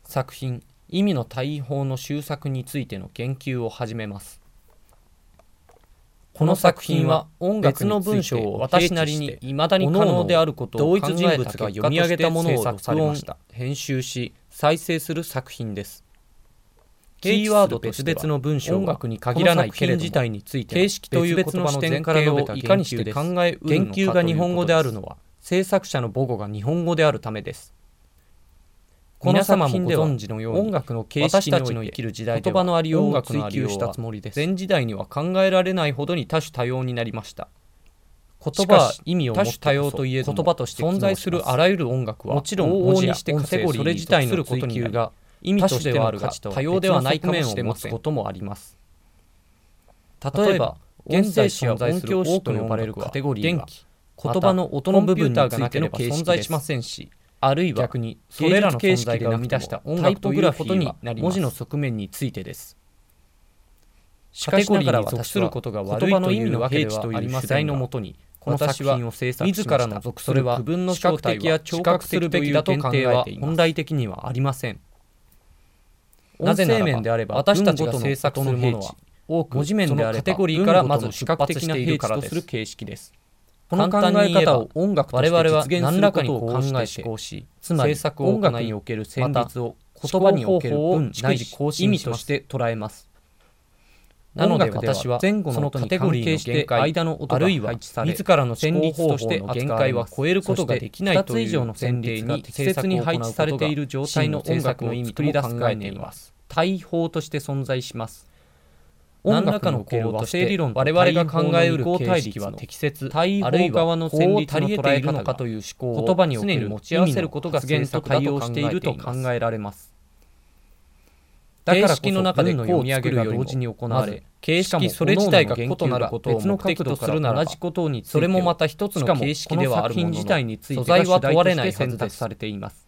作品意味の対法の修作についての言及を始めます。この作品は音楽の文章を私なりに未だに可能であることを考えた結果として読み上げたものを録音、編集し再生する作品です。キーワードと別々の文章は音楽に限らないけれども、形式という言葉の視点から述べたいかにして考えうるのかということです。言及が日本語であるのは制作者の母語が日本語であるためです。この作品では音楽の形式において私たちの生きる時代では言葉のありようを追求したつもりです。前時代には考えられないほどに多種多様になりました。言葉は意味を持って多様といえども、言葉として存在するあらゆる音楽はもちろん往々にしてカテゴリーに属することになり、意味としての価値と多様ではないかもしれません。こともあります。例えば現在存在する音と呼ばれるカテゴリーは言葉の音の部分についての形式存在しませんし、あるいは逆にそれらの形式が生み出した音楽ということになります。文字の側面についてです。しかしながら私は言葉の意味の平地という主題のもとにこの作品を制作しました。自らの属する区分の正体は聴覚するべきだと考えています。本来的にはありません。なぜならば私たちが制作するものは多く文字面であればカテゴリーからまず視覚的な平地とする形式です。この考え方を音楽として実現することを考えて思考し、つまり制作を音楽における旋律を言葉における文ないし意味として捉えます。なので私は前後のカテゴリーの限界、間の音が配置され、自らの旋律として限界は超えることができないという2つ以上の選定に適切に配置されている状態の音楽の意味とも考えています。対法として存在します。何らかの構造として我々が考えうる形式は適切、対法側の旋律の捉え方がという思考を言葉における持ち合わせることが制作だとしていると考えられます。だから形式の中で読み上げるよりも同時に行われ、形式それ自体が異なることを目的とするならば、それもまた一つの形式ではあるものの、素材は問われないはずです。されています。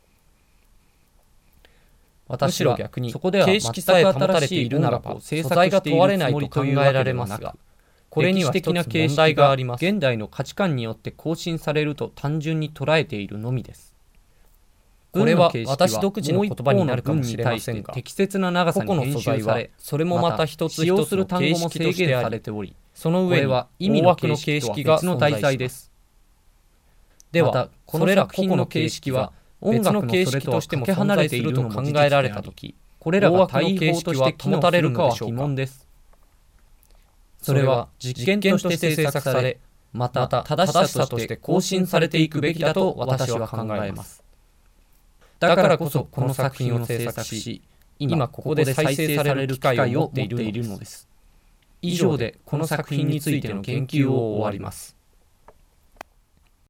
私は逆に形式さえ保たれているならば素材が問われないと考えられますが、これには一つ問題があります。現代の価値観によって更新されると単純に捉えているのみです。これは私独自の言葉になるかもしれませんが、適切な長さに編集され、それもまた一つ一つの形式と制限されており、その上に意味の形式とは別の題材です。ではこれら個々の形式は音楽の形式としてもかけ離れていると考えられたとき、これらが対法として保たれるのかは疑問です。それは実験として制作され、また正しさとして更新されていくべきだと私は考えます。だからこそこの作品を制作し、今ここで再生される機会を持っているのです。以上でこの作品についての言及を終わります。